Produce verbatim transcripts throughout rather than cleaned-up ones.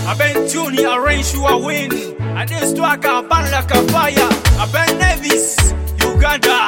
I been tuning, arrange you a win. I didn't strike a band like a fire. I been Nevis, Uganda.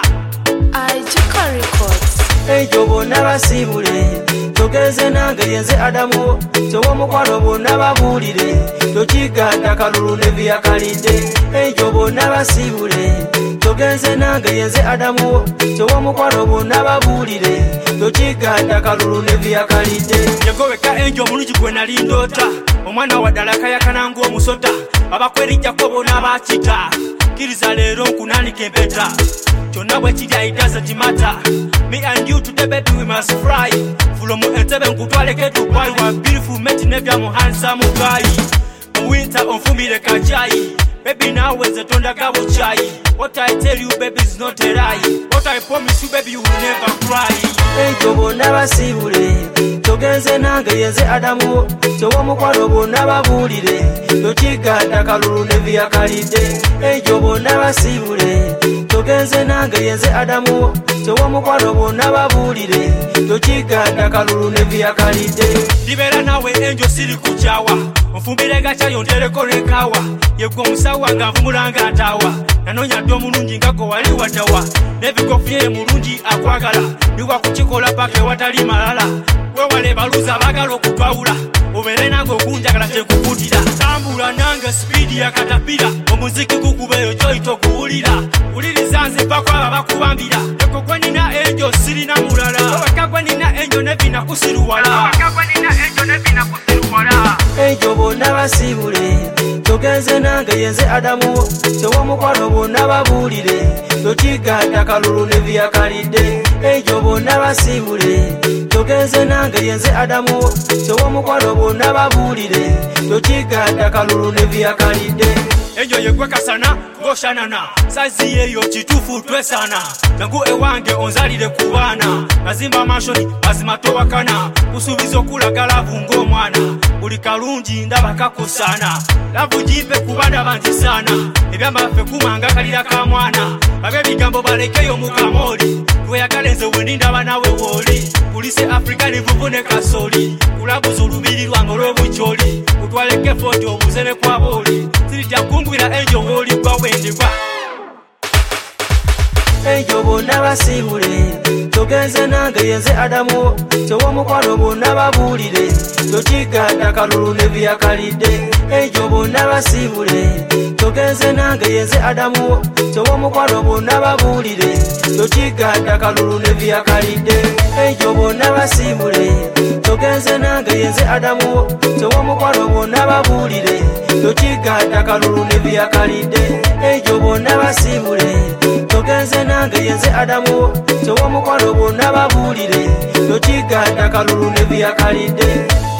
I Jika Records. Hey, Jobo never see Bule. Togeze nange yenze Adamu. Towa mukwano bonna babulire. Tokiga takalulu ne byakalide. Hey, Jobo never see Bule. Togeze nange yenze Adamu. Towa mukwano bonna babulire. Tokiga takalulu ne byakalide. Yegoweka enjo mulungi gwe nali ndota. Omwana wa dalaka yakananga omusota. Abakwerijja ko bonna bakita. Kiriza leero nkunanika empeta. Kyonna bwe kiri it doesn't matter. Me and you today baby we must fly. Fulo mu entebe nkutwaleke Dubai. Wa beautiful mate nebya mu handsome guy. Mu winter onfumire kachai. Baby now is the tonda gabo chai. What I tell you baby is not a lie. What I promise you baby you will never cry. Hey Jobo never see Bule. Togenze nange yenze Adamu. Towa mukwano bonna babulire. Tokiga takalulu ne byakalide. Hey Jobo never see Bule. Togenze nange yenze Adamu. Towa mukwano bonna babulire. Tokiga takalulu ne byakalide. Libera nawe enjo siri kuchawa. Mfumbire gacha yontereko nekawa. Yego musawa nga mvumulanga atawa. Nanonya ddyo mulungi ngako wali watawa. Nebikofye mulungi akwagala. Biwa kukikola pake watali malala. Wewale baluza bagala okutwawula. Obere nange okunjagala tekukutira. Tambula nange speedi ya katapira. Omuziki gukubeyo kyoyita okuwulira. Wuliriza nze mpaka aba bakubambira. Eko gwe nina enjo sirina mulala. Oweka gwe nina enjo ne binakusiruwala. Oweka gwe nina enjo ne binakusiruwala. Hey Jobo never see Bule. Togenze nange yenze Adamu. Towa mukwano bonna babulire. Tokiga takalulu ne byakalide. Hey Jobo never see Bule. Togenze nange yenze Adamu. Towa mukwano bonna babulire. Tokiga takalulu ne byakalide. Enjo yegwe kasana ngoshanana. Sazi yeyo kitufu twesana. Jangu ewange onzalire kubana. Nazimba mashoni bazima towakana. Kusubizo kulagala vungo mwana. Buli kalungi ndaba kakosana. Lavu jipe kubanda banji sana. Ebyamba fe kumanga kalira ka mwana. Babe bigambo balekeyo mukamoli. Tweyagala nze weninda banawe woli. Kulise Afrika nivuvune kasoli. Kulabuza olubiri lwange olw'obukyoli. Kutwaleke foto obuzene kwa boli. Sirija kungwira enjo woli kwa wendibwa. Hey Jobo never see Bule. Togenze nange yenze Adamu. Towa mukwano bonna babulire. Tokiga takalulu ne byakalide. Hey Jobo never see Bule. Togenze nange yenze Adamu. Towa mukwano bonna babulire. Tokiga takalulu ne byakalide. Hey Jobo never see Bule. Togenze nange yenze Adamu. Towa mukwano bonna babulire. Tokiga takalulu ne byakalide. Hey Jobo never see Bule. Togenze nange yenze Adamu. Towa mukwano bonna babulire. Tokiga takalulu ne byakalide.